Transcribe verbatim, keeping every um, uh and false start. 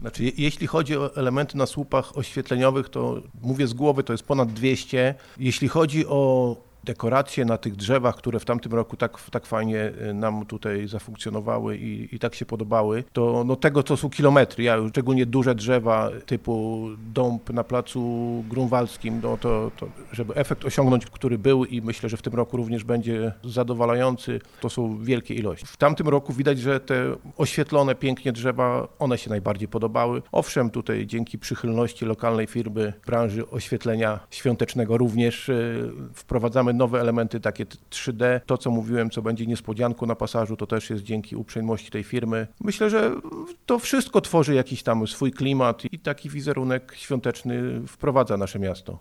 Znaczy, je, jeśli chodzi o elementy na słupach oświetleniowych, to mówię z głowy, to jest ponad dwieście. Jeśli chodzi o dekoracje na tych drzewach, które w tamtym roku tak, tak fajnie nam tutaj zafunkcjonowały i, i tak się podobały, to no tego to są kilometry. Ja, szczególnie duże drzewa typu dąb na placu grunwaldzkim, no to, to żeby efekt osiągnąć, który był i myślę, że w tym roku również będzie zadowalający, to są wielkie ilości. W tamtym roku widać, że te oświetlone pięknie drzewa, one się najbardziej podobały. Owszem, tutaj dzięki przychylności lokalnej firmy branży oświetlenia świątecznego również wprowadzamy nowe elementy, takie trzy D. To, co mówiłem, co będzie niespodzianką na pasażu, to też jest dzięki uprzejmości tej firmy. Myślę, że to wszystko tworzy jakiś tam swój klimat i taki wizerunek świąteczny wprowadza nasze miasto.